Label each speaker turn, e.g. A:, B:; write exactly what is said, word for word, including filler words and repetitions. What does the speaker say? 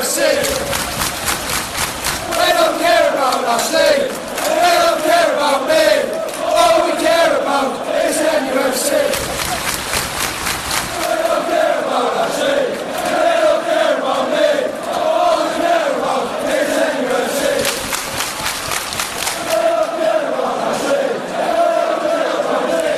A: city. They don't care about our state. They don't care about me.